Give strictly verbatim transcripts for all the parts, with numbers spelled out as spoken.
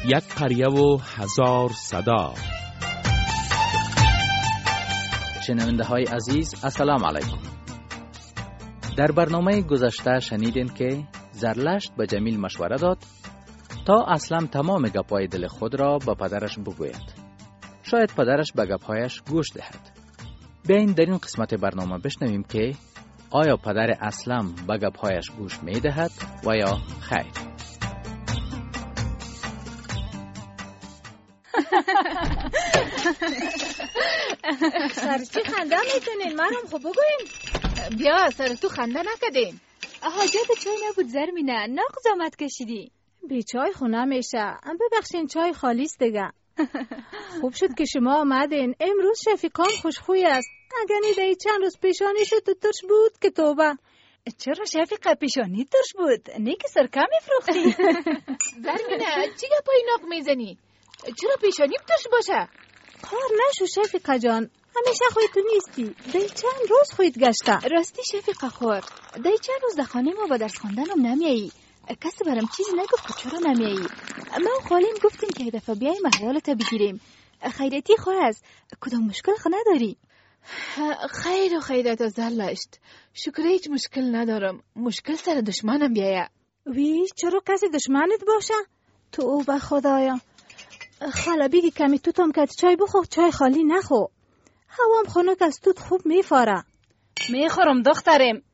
یک قریه و هزار صدا. شنونده های عزیز السلام علیکم. در برنامه گذشته شنیدین که زرلشت به جمیل مشوره داد تا اسلم تمام گپای دل خود را به پدرش بگوید. شاید پدرش به گپهایش گوش دهد. بیاین در این قسمت برنامه بشنویم که آیا پدر اسلم به گپهایش گوش می دهد و یا خیر. سر چی خنده میکنین؟ منم خب بگوین. بیا سر تو خنده نکدین. حاجت چای نبود زرمینه، ناقض آمد کشیدی. بی چای خونه میشه. ببخشین چای خالیست دیگه. خوب شد که شما آمدین. امروز شفیقام خوشخوی است. اگر نیده چند روز پیشانی شد تو ترش بود که توبه. چرا شفیقه پیشانی ترش بود؟ نیک سرکه میفروختی. زرمینه چی گپای ناق میزنی؟ چرا پیشانی ترش باشه؟ خار نشو شفیقه جان، همیشه خوی تو نیستی. دی چند روز خویت گشته. راستی شفیقه خور، دی چند روز در خانه ما با درس خوندنم نمیایی. کسی برام چیزی نگفت که چرا نمیایی. ما و خالیم گفتیم که دفعه بیاییم احوالتا بگیریم. خیرتی خواه است، کدام مشکل خو نداری؟ خیر و خیرت زرلشت، شکر هیچ مشکل ندارم. مشکل سر دشمنم بیایه. وی چرا کسی دشمنت باشه؟ تو او به خدایا. خاله بیگی کمی توتم که چای بخور، چای خالی نخو. هوام خنک از توت خوب میفاره. میخورم دخترم.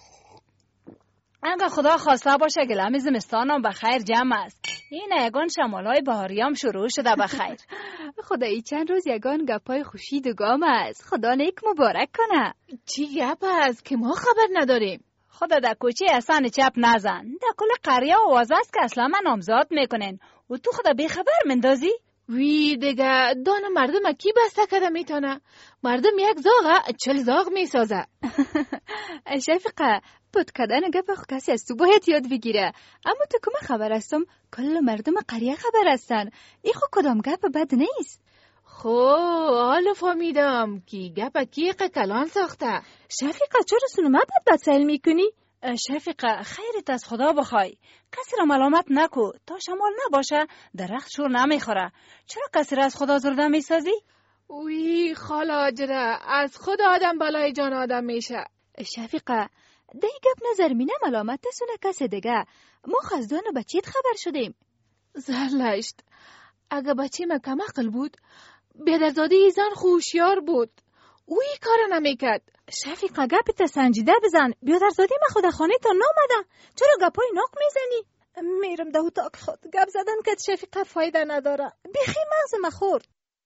اگه خدا خواسته باشه گلم زمستانم بخیر جمع است. این یگان شمالای بهاریام شروع شده بخیر. خدایی چند روز یگان گپای خوشی دگام است. خدا نیک مبارک کنه. چی گپ است که ما خبر نداریم؟ خدا در کوچه اصلا چپ نزن. در کل قریه آواز است که اصلا من نامزاد میکنن و تو خدا بی خبر مندازی؟ وی دیگه دان مردم کی بسته کده میتونه؟ مردم یک زاغه چل زاغ میسازه. شفیقه پود کدن گپ خو کسی از تو باید یاد بگیره. اما تو که من خبر هستم کل مردم قریه خبر هستن. این خو کدام گپ بد نیست. خو حالا فهمیدم کی گپ کی کلان ساخته. شفیقه چرا سنومه بد بد سیل میکنی؟ شفیقه خیرت از خدا بخوای. کسی را ملامت نکو. تا شمال نباشه درخت شور نمیخوره. چرا کسی را از خدا زرده میسازی؟ وی خالا جره از خود آدم بلای جان آدم میشه. شفیقه دی گپ نظر مینه ملامت تسونه کسی دیگه. ما خزدان و بچیت خبر شدیم. زرلشت اگه بچی ما کم عقل بود بیدرزاده ای زن خوشیار بود. اوی کار نمیکد. شفیقه گپی تا سنجیده بزن. بیادرزادی ما خود خانه تا نامده. چرا گپای ناق میزنی؟ میرم ده اتاق خود. گپ زدن که شفیقه فایده نداره. بیخی مغزم خورد.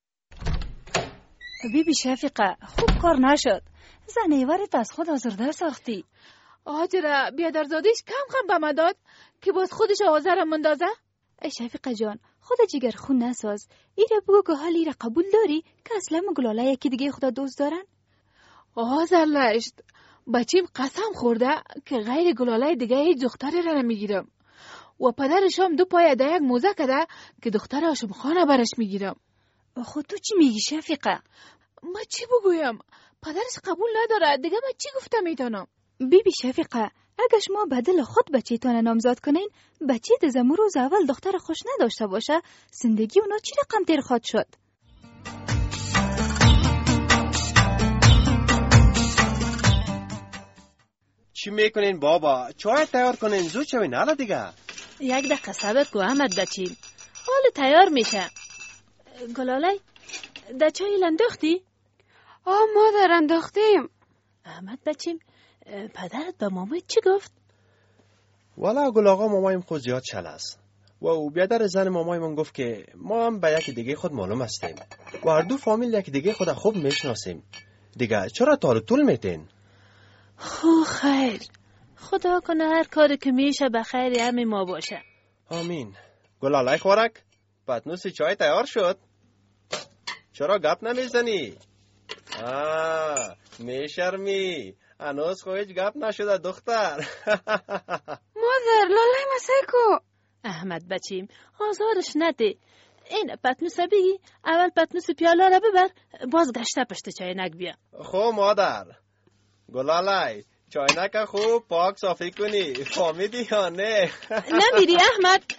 بی بی شفیقه خوب کار نشد. زنیورت از خود آزرده ساختی. آجره بیادرزادیش کم خم به مداد که باز خودش آوازرم مندازه. ای شفیقه جان خود جگر خون نساز. ایره بگو که حال ایره قبول داری که اصلا گلاله یکی دیگه خدا دوست دارن؟ آه زرلشت بچیم قسم خورده که غیر گلاله دیگه هیچ دختری را نمیگیرم و پدرشم دو پای ده یک موزه کده که دختر هاشم خانه برش میگیرم. خود تو چی میگی شفیقه؟ ما چی بگویم؟ پدرش قبول نداره دیگه. ما چی گفته میتونم؟ بی بی شفیقه اگه شما بدل خود بچیتان نامزاد کنین بچی از امروز روز اول دختر خوش نداشته باشه زندگی اونا چی رقم تیر خواهد شد؟ چی میکنین بابا؟ چای تیار کنین زود شوین حالا دیگه. یک دقیقه صبر کو احمد بچیم. حالا تیار میشه. گلاله در چای انداختی؟ آه مادر انداختیم. احمد بچیم پدرت به مامایت چی گفت؟ والا گل آقا مامایم خود زیاد چل است و او بیادر زن مامای من گفت که ما هم به یک دیگه خود معلوم هستیم و هر دو فامیل یک دیگه خود خوب میشناسیم دیگه. چرا تارو طول میتین؟ خو خیر خدا کنه هر کاری که میشه به خیر همه ما باشه. آمین. گلالای خورک پتنوس چای تیار شد. چرا گپ نمیزنی؟ آه میشرمی. هنوز خو هیچ گپ نشده دختر. مادر لالای مسیکو. احمد بچیم آزارش نده. این پتنوس بگی اول پتنوس پیاله را ببر باز گشته پشت چاینک بیا. خو مادر گلالای چاینک خوب پاک صافی کنی. فهمیدی یا نه؟ نمیری احمد؟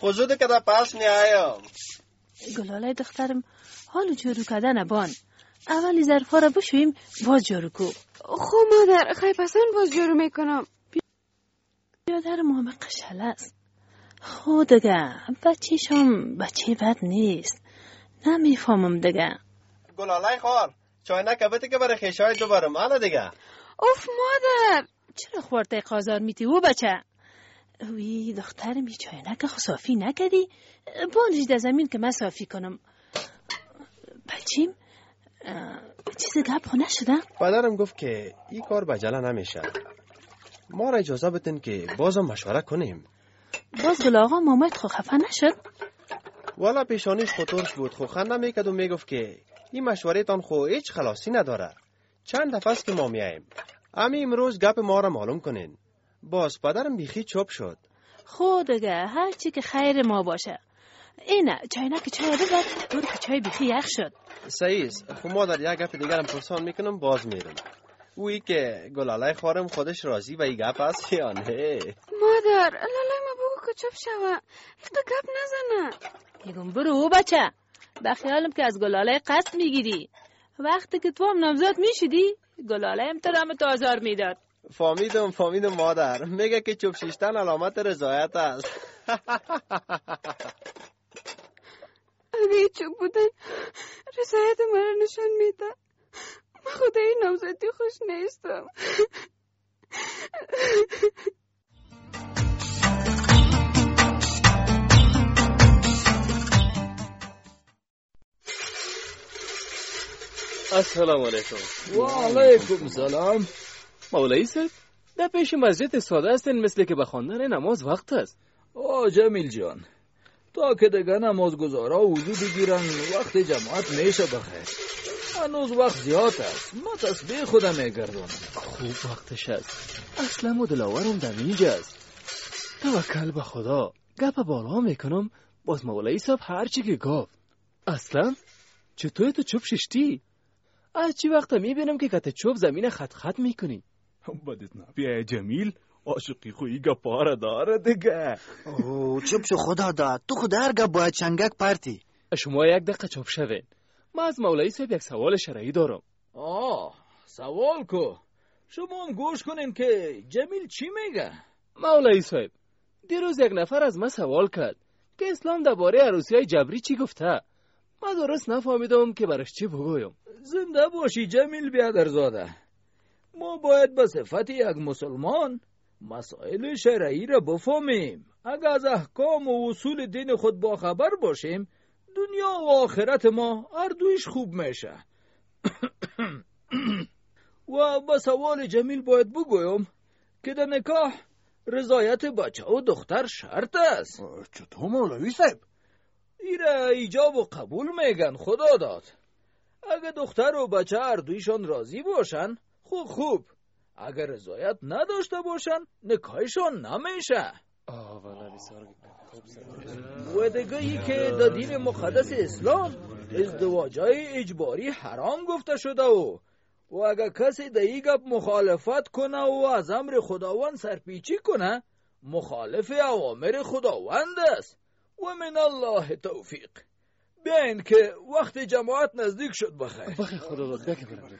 خوزود که در پس میایم. گلاله دخترم حال جارو کردن بان. اولی ظرفا را بشویم باز جارو کو. خو مادر خیلی پسند باز جارو میکنم. بیادر محمد قشل است. خود دگه بچه‌شم بچه بد نیست. نمیفهمم دگه. گلاله خور چای نکبته که برای خیشای دوبارم حالا دیگه. اوف مادر چرا خورده قازار میتی او بچه؟ وی دخترم یه چای نکه خو صافی نکردی؟ باندش در زمین که من صافی کنم. بچیم چیز گپ خو نشده؟ پدرم گفت که این کار بجله نمیشه. ما را اجازه بتین که بازم مشوره کنیم. باز گل آقا مامایت خو خفه نشد؟ والا پیشانیش خو ترش بود خو خنده میکد و میگفت که این مشوره تان خو هیچ خلاصی نداره. چند دفعه است که ما میاییم. امی امروز گپ ما را معلوم کنین. باز پدرم بیخی چوب شد. خود دیگه هر چی که خیر ما باشه. اینه چاینک چای ببر دور که چای بیخی یخ شد. صحیح خو مادر یک گپ دیگرم پرسان میکنم باز میرم. اویی که گلاله خورم خودش راضی و این گپ است یا نه؟ مادر لاله ما بگو که چوب شوه. تو گپ نزنه. میگم برو بچه. بخیالم که از گلاله قصد میگیری. وقتی که تو هم نامزد میشدی گلاله هم ترم تازار میداد. فامیدم فامیدم مادر. میگه که چوب شیشتن علامت رضایت است. اگه چوب بودن رضایت مرا نشان میده. من خدای نامزدی خوش نیستم. السلام علیکم. و علیکم سلام. مولایی صاحب در پیش مسجد ساده هستین مثل که به خواندن نماز وقت است. آه جمیل جان تا که دیگه نماز گزارا وضو بگیرن وقت جماعت میشه بخیر. هنوز وقت زیاد است. ما تسبیح خودم میگردونم. خوب وقتش است. اصلا و دلاورم در اینجا است. توکل به خدا. گپ بالا میکنم باز مولایی صاحب هر چی که گفت. اصلا چطور تو چوب ششتی؟ از چی وقت میبینم که کت چوب زمین خط خط میکنی؟ بدت نبیه جمیل عاشقی خویی گپاره داره دیگه. اوه چوب شو خدا داد. تو خود هر گپ باید چنگک پرتی. شما یک دقیقه چوب شوین. ما از مولایی صاحب یک سوال شرعی دارم. آه سوال کو. شما هم گوش کنین که جمیل چی میگه. مولایی صاحب دیروز یک نفر از ما سوال کرد که اسلام درباره عروسی های جبری چی گفته. ما درست نفهمیدم که برش چی بگویم. زنده باشی جمیل بیادرزاده. ما باید به صفت یک مسلمان مسائل شرعی را بفهمیم. اگر از احکام و اصول دین خود با خبر باشیم دنیا و آخرت ما هر دویش خوب میشه. و به سوال جمیل باید بگویم که در نکاح رضایت بچه و دختر شرط است. چطور مولوی صاحب؟ ایره ایجاب و قبول میگن خدا داد. اگه دختر و بچه هر دویشان راضی باشن خوب خوب. اگر رضایت نداشته باشن نکاحشان نمیشه. و دیگه ای که در دین مقدس اسلام ازدواجای اجباری حرام گفته شده و و اگر کسی در این گپ مخالفت کنه و از امر خداوند سرپیچی کنه مخالف اوامر خداوند است. و من الله توفیق. بیاین که وقت جماعت نزدیک شد بخیر. بخیر خدا داد بخیر برم.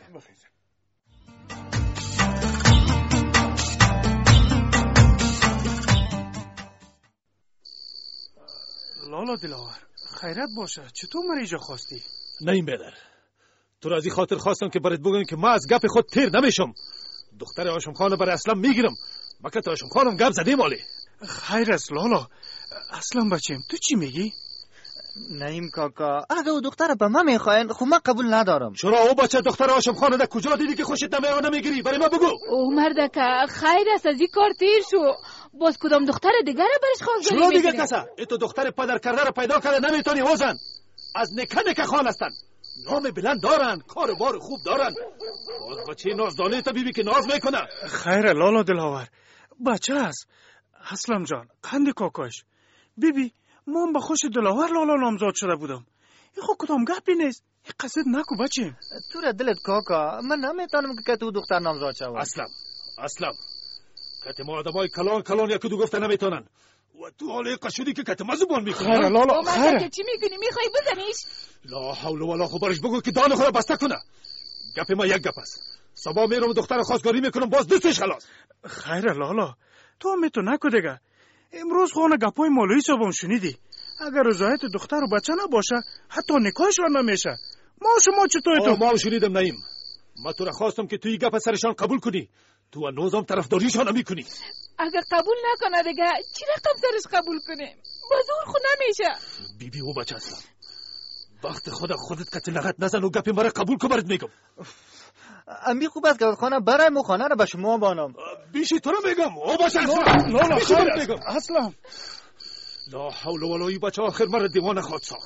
لالا دلاور خیرت باشه. چطور مریجا خواستی؟ نه این بدر تو را از این خاطر خواستم که برات بگم که ما از گپ خود تیر نمیشم. دختر هاشم خانه برای اسلام میگیرم. مکت هاشم خانم گپ زدیم مالی. خیر است لالا. اسلام بچیم تو چی میگی؟ نیم کاکا اگه او دختر به من میخواین خب من قبول ندارم. چرا او بچه دختر هاشم خانه در کجا دیدی که خوشت نمیاد و نمیگیری؟ برای ما بگو. او مردکه خیر است از این کار تیر شو. باز کدام دختر دیگر برش خواست چرا دیگه کسا؟ ای تو دختر پدر کرده را پیدا کرده نمیتونی وزن. از نکه نکه خان هستن. نام بلند دارن، کار بار خوب دارن. باز بچه نازدانه تا بیبی که ناز میکنه. خیره لالا دلاور بچه است. اسلام جان قند کاکاش بیبی ما هم به خوش دلاور لالا نامزاد شده بودم. این خود کدام گپی نیست. این قصد نکو بچه. تو را دلت کاکا من نمیتونم که تو دختر نامزاد شود. اسلام اسلام کت ما آدمای کلان کلان یکی دو گفته نمیتونن. و تو حال قشودی که کتم زبان میکنی. خیره لالا خیره. که چی میکنی؟ میخوای بزنیش؟ لا حول ولا قوة برش بگو که دان خود بسته کنه. گپ ما یک گپ است. صبح میرم دختر خواستگاری میکنم باز دوستش خلاص. خیره لالا تو هم تو نکو دیگه. امروز خونه گپای مولوی صاحبم شنیدی. اگر رضایت دختر و بچه نباشه حتی نکاحش ور نمیشه. ما شما چطور تو؟ ما شنیدم نعیم. ما تو را خواستم که توی گپ سرشان قبول کنی. تو نوزم طرفداریشان نمیکنی. اگر قبول نکنه دیگه چی رقم سرش قبول کنیم؟ بازور خود نمیشه. بی بی و بچه هستم. وقت خود خودت کت لغت نزن و گپ مرا قبول کن برات میگم. امی خوب است که خانه برای مو خانه را به شما بانم. بیشی تو را میگم. او بچه هستم. لا لا خیر اصلا. لا حول ولا قوة بچه آخر مرا دیوانه خواهد ساخت.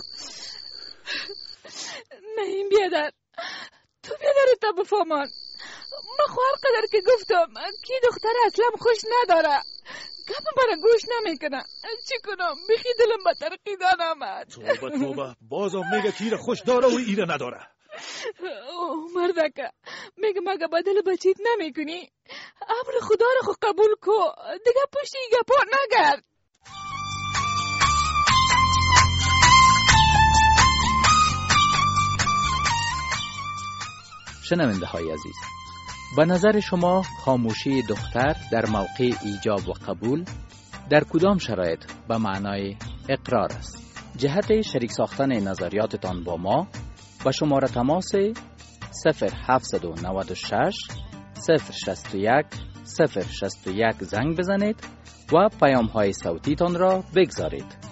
نعیم بیادر تو بیادر تا بفهمان. من خواهر قدر که گفتم کی دختر اصلا خوش نداره. گپ برا گوش نمیکنه. چی کنم؟ بخی دلم به ترقیدان آمد. توبه توبه بازم میگه که ایره خوش داره و ایره نداره. اوه مردکه میگم اگه بدل بچیت نمیکنی امر خدا رو خو قبول کو دیگه پشتی گپا نگرد. شنونده های عزیز، به نظر شما خاموشی دختر در موقع ایجاب و قبول در کدام شرایط به معنای اقرار است؟ جهت شریک ساختن نظریاتتان با ما با شماره تماس صفر هفت نه شش صفر شصت و یک صفر شصت و یک زنگ بزنید و پیام های صوتیتان را بگذارید.